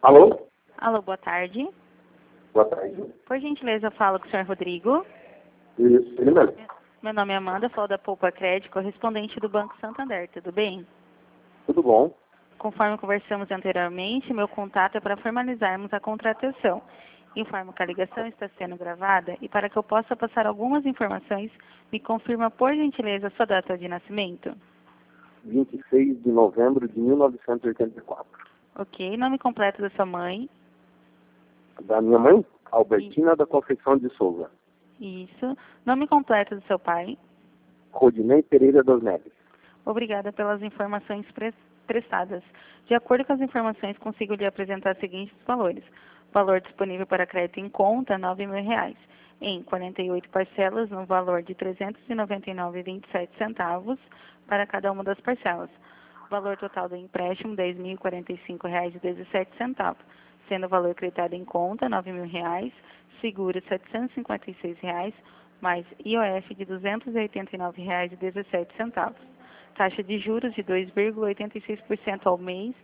Alô? Alô, boa tarde. Boa tarde. Por gentileza, eu falo com o senhor Rodrigo. Isso, ele mesmo. Meu nome é Amanda, falo da Poupa Crédito, correspondente do Banco Santander, tudo bem? Tudo bom? Conforme conversamos anteriormente, meu contato é para formalizarmos a contratação. Informo que a ligação está sendo gravada e para que eu possa passar algumas informações, me confirma por gentileza a sua data de nascimento. 26 de novembro de 1984. Ok, nome completo da sua mãe. Da minha mãe, Albertina da Conceição de Souza. Isso. Nome completo do seu pai. Rodinei Pereira das Neves. Obrigada pelas informações prestadas. De acordo com as informações, consigo lhe apresentar os seguintes valores. Valor disponível para crédito em conta, R$ 9.000, em 48 parcelas, no valor de R$ 399,27 para cada uma das parcelas. Valor total do empréstimo, R$ 10.045,17, sendo o valor creditado em conta, R$ 9.000, seguro R$ 756, mais IOF de R$ 289,17. Taxa de juros de 2,86% ao mês,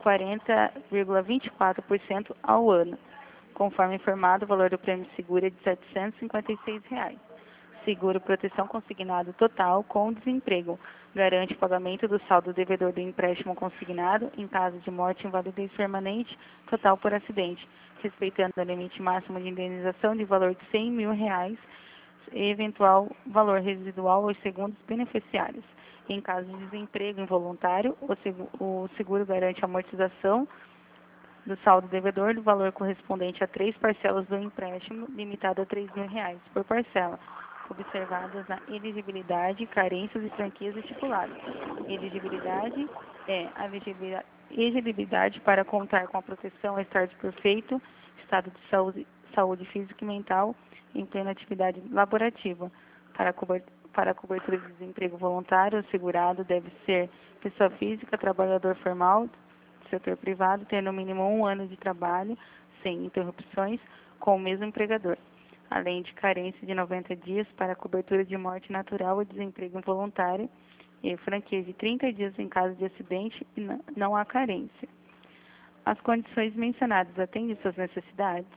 40,24% ao ano. Conforme informado, o valor do prêmio seguro é de R$ 756. Seguro proteção consignado total com desemprego. Garante o pagamento do saldo devedor do empréstimo consignado em caso de morte, invalidez permanente, total por acidente, respeitando o limite máximo de indenização de valor de R$ 100.000 e eventual valor residual aos segundos beneficiários. Em caso de desemprego involuntário, o seguro garante a amortização do saldo devedor do valor correspondente a 3 parcelas do empréstimo, limitado a R$ 3.000 por parcela, observadas na elegibilidade, carências e franquias estipuladas. Elegibilidade é a elegibilidade para contar com a proteção ao estar de perfeito estado de saúde física e mental em plena atividade laborativa. Para a cobertura de desemprego voluntário, o segurado deve ser pessoa física, trabalhador formal, setor privado, ter no mínimo 1 ano de trabalho, sem interrupções, com o mesmo empregador, além de carência de 90 dias para a cobertura de morte natural ou desemprego involuntário e franquia de 30 dias em caso de acidente e não há carência. As condições mencionadas atendem suas necessidades?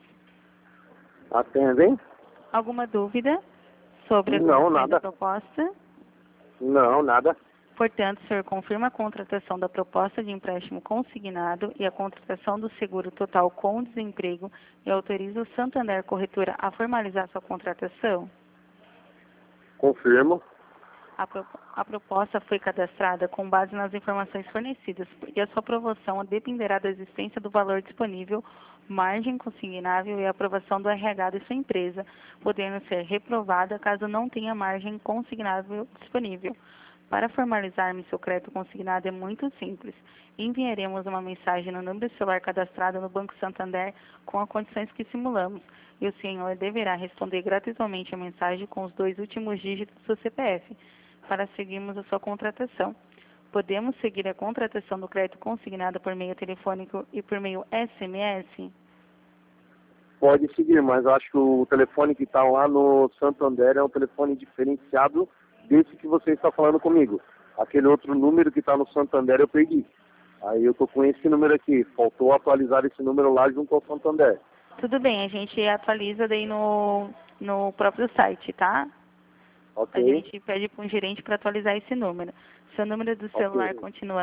Atendem? Alguma dúvida sobre a Não, condição da nada. proposta? Não, nada. Portanto, o senhor confirma a contratação da proposta de empréstimo consignado e a contratação do seguro total com desemprego e autoriza o Santander Corretora a formalizar sua contratação? Confirmo. A proposta foi cadastrada com base nas informações fornecidas e a sua aprovação dependerá da existência do valor disponível, margem consignável e aprovação do RH de sua empresa, podendo ser reprovada caso não tenha margem consignável disponível. Para formalizarmos seu crédito consignado é muito simples. Enviaremos uma mensagem no número de celular cadastrado no Banco Santander com as condições que simulamos e o senhor deverá responder gratuitamente a mensagem com os 2 últimos dígitos do seu CPF para seguirmos a sua contratação. Podemos seguir a contratação do crédito consignado por meio telefônico e por meio SMS? Pode seguir, mas eu acho que o telefone que está lá no Santander é um telefone diferenciado desse que você está falando comigo. Aquele outro número que está no Santander eu perdi. Aí eu tô com esse número aqui. Faltou atualizar esse número lá junto ao Santander. Tudo bem, a gente atualiza daí no próprio site, tá? A Ok. gente pede para um gerente para atualizar esse número. Seu número do celular Ok. continua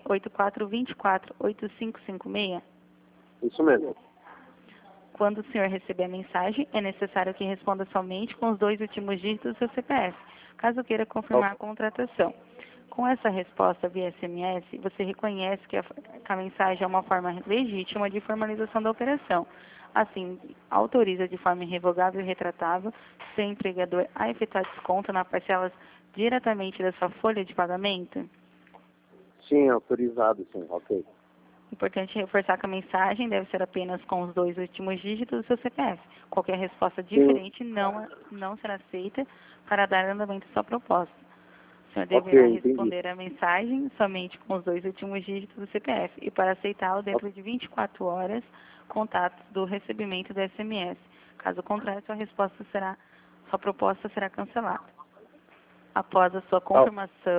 984248556? Isso mesmo. Quando o senhor receber a mensagem, é necessário que responda somente com os 2 últimos dígitos do seu CPF, caso queira confirmar a contratação. Com essa resposta via SMS, você reconhece que a mensagem é uma forma legítima de formalização da operação. Assim, autoriza de forma irrevogável e retratável seu empregador a efetuar desconto nas parcelas diretamente da sua folha de pagamento? Sim, autorizado, sim. Ok. Importante reforçar que a mensagem deve ser apenas com os 2 últimos dígitos do seu CPF. Qualquer resposta diferente não será aceita para dar andamento à sua proposta. O senhor deverá responder a mensagem somente com os 2 últimos dígitos do CPF e para aceitá-lo dentro de 24 horas, contatos do recebimento do SMS. Caso contrário, sua proposta será cancelada. Após a sua confirmação,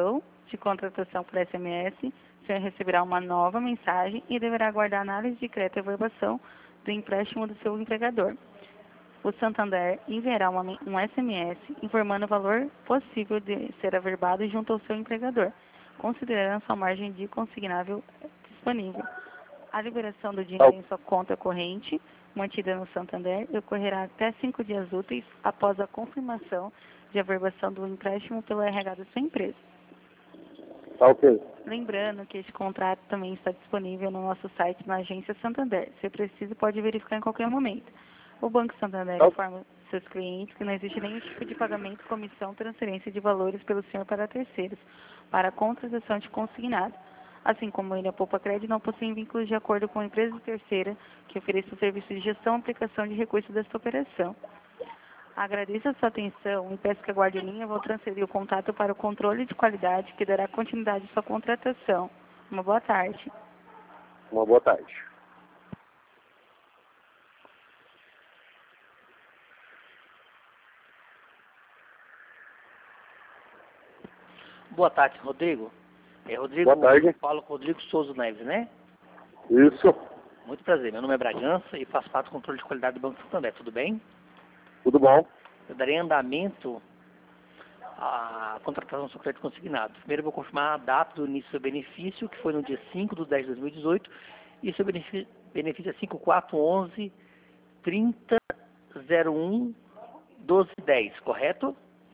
de contratação por SMS, o senhor receberá uma nova mensagem e deverá aguardar a análise de crédito e averbação do empréstimo do seu empregador. O Santander enviará um SMS informando o valor possível de ser averbado junto ao seu empregador, considerando sua margem de consignável disponível. A liberação do dinheiro em sua conta corrente, mantida no Santander, ocorrerá até 5 dias úteis após a confirmação de averbação do empréstimo pelo RH da sua empresa. Ok. Lembrando que este contrato também está disponível no nosso site na Agência Santander. Se preciso, pode verificar em qualquer momento. O Banco Santander informa seus clientes que não existe nenhum tipo de pagamento, comissão, transferência de valores pelo senhor para terceiros, para a contratação de consignado. Assim como ele, a Poupa Crédito não possui vínculos de acordo com a empresa terceira que ofereça o serviço de gestão e aplicação de recursos desta operação. Agradeço a sua atenção e peço que aguarde em linha. Vou transferir o contato para o controle de qualidade que dará continuidade à sua contratação. Uma boa tarde. Uma boa tarde. Boa tarde, Rodrigo. Rodrigo, Boa tarde. eu falo com Rodrigo Souza Neves, né? Isso. Muito prazer, meu nome é Bragança e faço parte do controle de qualidade do Banco Santander, tudo bem? Tudo bom? Eu darei andamento à contratação do seu crédito consignado. Primeiro eu vou confirmar a data do início do seu benefício, que foi no dia 5/10 de 2018, e seu benefício é 5411-3001-1210, correto?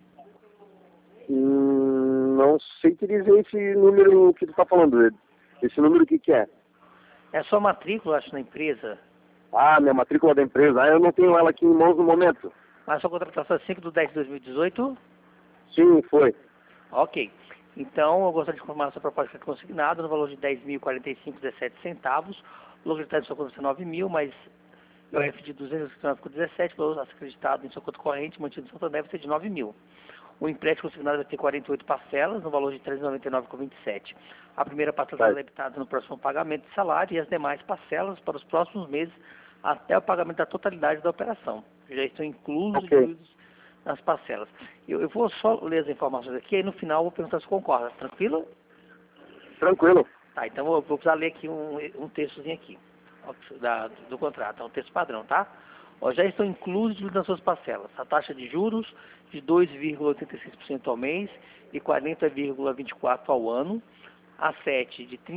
Não sei te dizer esse número que tu está falando. Esse número o que é? É a sua matrícula, acho, na empresa. Ah, minha matrícula da empresa. Ah, eu não tenho ela aqui em mãos no momento. Mas a sua contratação é 5/10 de 2018? Sim, foi. Ok. Então, eu gostaria de informar a sua proposta de crédito consignado no valor de R$ 10.045,17. O valor acreditado em sua conta é 9 mil, mas o RF de 259,17, o valor acreditado em sua conta corrente, mantido em Santander, deve ser de 9 mil. O empréstimo consignado vai ter 48 parcelas, no valor de R$ 399,27. A primeira parcela será debitada no próximo pagamento de salário e as demais parcelas para os próximos meses até o pagamento da totalidade da operação. Já estão incluídos nas parcelas. Eu vou só ler as informações aqui, aí no final eu vou perguntar se concorda. Tranquilo? Tranquilo. Tá, então eu vou precisar ler aqui um textozinho aqui do contrato, é um texto padrão, tá? Já estão inclusos nas suas parcelas a taxa de juros de 2,86% ao mês e 40,24% ao ano, a 7 de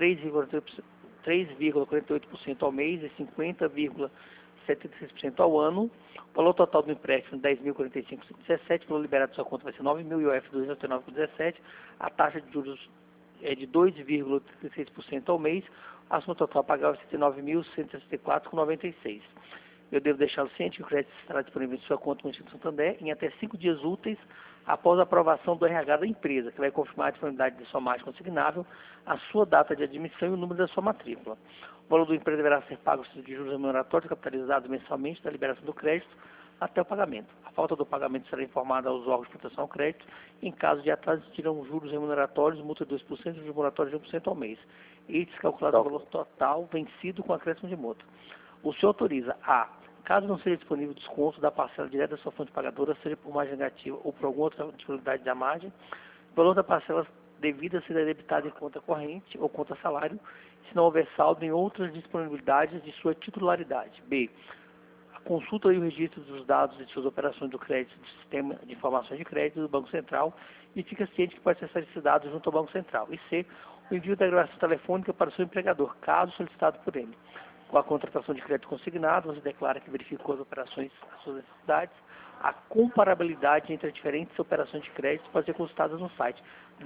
3,48% ao mês e 50,76% ao ano. O valor total do empréstimo R$ 10.045,17, o valor liberado de sua conta vai ser 9 mil e o F 289,17. A taxa de juros é de 2,36% ao mês. A soma total a pagar vai ser R$ 9.164,96. Eu devo deixá-lo ciente que o crédito estará disponível em sua conta no Instituto Santander em até 5 dias úteis após a aprovação do RH da empresa, que vai confirmar a disponibilidade de sua margem consignável, a sua data de admissão e o número da sua matrícula. O valor do empréstimo deverá ser pago de juros remuneratórios capitalizados mensalmente da liberação do crédito até o pagamento. A falta do pagamento será informada aos órgãos de proteção ao crédito. Em caso de atraso, existirão juros remuneratórios, multa de 2% e juros remuneratórios de 1% ao mês. Estes calculados o valor total vencido com acréscimo de multa. O senhor autoriza a, caso não seja disponível desconto da parcela direta da sua fonte pagadora, seja por margem negativa ou por alguma outra disponibilidade da margem, o valor da parcela devida será debitado em conta corrente ou conta salário, se não houver saldo em outras disponibilidades de sua titularidade. B. A consulta e o registro dos dados de suas operações do crédito do Sistema de Informações de Crédito do Banco Central e fica ciente que pode acessar esses dados junto ao Banco Central. E C. O envio da gravação telefônica para o seu empregador, caso solicitado por ele. Com a contratação de crédito consignado, você declara que verificou as operações, as suas necessidades. A comparabilidade entre as diferentes operações de crédito pode ser consultada no site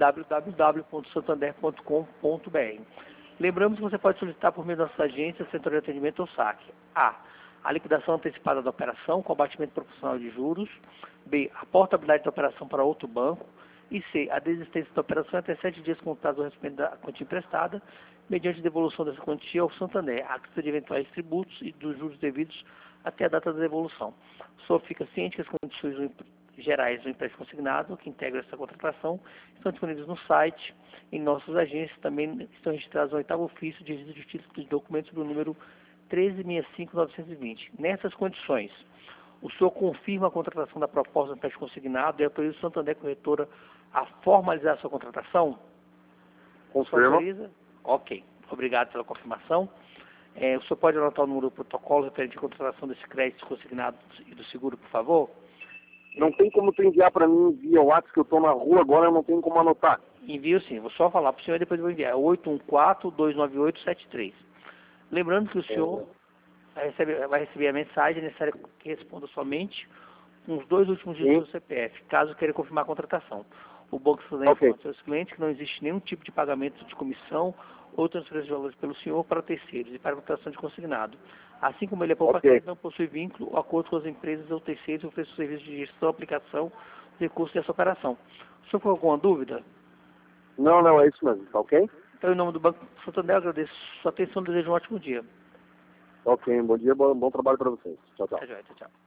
www.santander.com.br. Lembramos que você pode solicitar por meio da nossa agência, Centro de Atendimento ou SAC. A. A liquidação antecipada da operação com abatimento proporcional de juros. B. A portabilidade da operação para outro banco. E C. A desistência da operação até 7 dias contados do recebimento da quantia emprestada, mediante devolução dessa quantia ao Santander, a de eventuais tributos e dos juros devidos até a data da devolução. O senhor fica ciente que as condições gerais do empréstimo consignado, que integram essa contratação, estão disponíveis no site, em nossas agências. Também estão registrados no 8º ofício de registro de títulos de documentos do número 13.65.920. Nessas condições, o senhor confirma a contratação da proposta do empréstimo consignado e autoriza o Santander Corretora a formalizar a sua contratação? Confirma. Autoriza? Ok. Obrigado pela confirmação. O senhor pode anotar o número do protocolo referente à contratação desse crédito consignado e do seguro, por favor? Não tem como tu enviar para mim via WhatsApp, que eu estou na rua agora, eu não tenho como anotar. Envio sim. Vou só falar para o senhor e depois eu vou enviar. 814-298-73. Lembrando que o senhor vai receber a mensagem necessária que responda somente com os 2 últimos dígitos do CPF, caso queira confirmar a contratação. O banco informa aos seus clientes que não existe nenhum tipo de pagamento de comissão ou transferência de valores pelo senhor para terceiros e para a contratação de consignado. Assim como ele é poupa crédito, não possui vínculo ou acordo com as empresas ou terceiros e oferece o serviço de gestão, aplicação, recursos dessa operação. O senhor ficou com alguma dúvida? Não, é isso mesmo, tá ok? Então, em nome do Banco Santander, eu agradeço sua atenção e desejo um ótimo dia. Ok, bom dia, bom trabalho para vocês. Tchau, tchau. Até já, tchau.